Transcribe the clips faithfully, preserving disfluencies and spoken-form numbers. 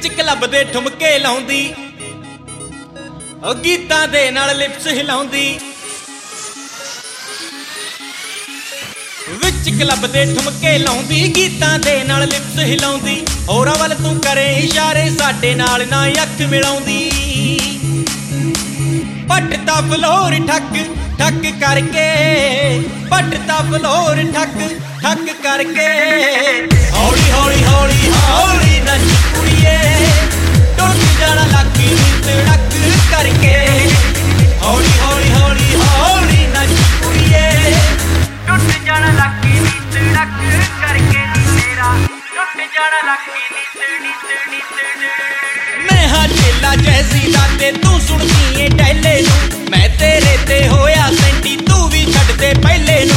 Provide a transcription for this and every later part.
विच club दे ठुमके लाउंदी ओ गीतां दे नाल lips हिलाउंदी विच club दे ठुमके लाउंदी गीतां दे नाल लिप्स हिलाउंदी होरां वल तूं करे इशारे साडे नाल ना अख मिलाउंदी पटता फ्लोर ठक ठक करके पटता फ्लोर ठक ठक करके हौली हौली हौली हौली नच कुड़िए टुट जाना लागी तड़क करके हौली हौली हौली हौली नच कुड़िए टुट जाना लागी तड़क करके तेरा टुट जाना लागी मैं हाँ चेला जैसी दाते तू सुनदी ए टैले नू मैं तेरे ते होया सेंटी तू भी छड्ड दे पहले नू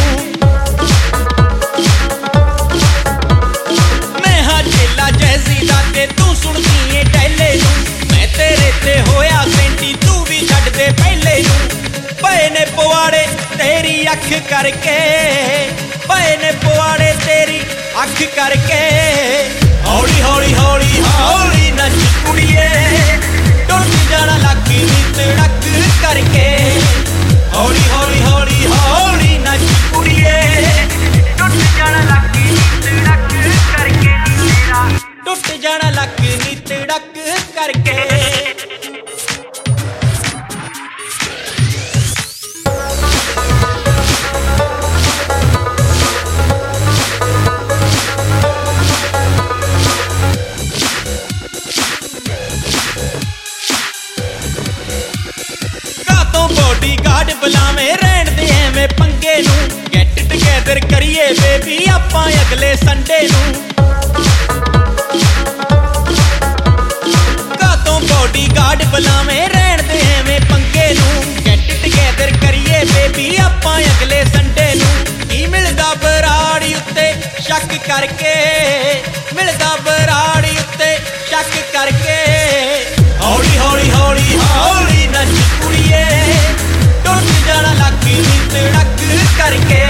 मैं हाँ चेला जैसी दाते तू सुनदी ए टैले नू मैं तेरे ते होया सेंटी तू भी छड्ड दे पहले नू पए ने पवाड़े तेरी अख करके पए ने पवाड़े तेरी अख करके हौली हौली हौली हौली नच कुड़िए टुट जाना लागी तड़क करके हौली हौली हौली हौली नच कुड़िए टुट जाना लागी तड़क करके तेरा टुट जाना लागी तड़क करके बॉडीगार्ड बुलावे रहन दे एवें पंगे नू गेट टुगेदर करिए बेबी आपां अगले संडे नू कातों बॉडीगार्ड बुलावे रहन दे एवें पंगे नू गेट टुगेदर करिए बेबी आपां अगले संडे नू की मिलदा बराड़ी उत्ते शक करके मिलदा बराड़ी उत्ते शक करके हौली हौली हौली हौली नच कुड़िए टुट जाना लागी तड़क करके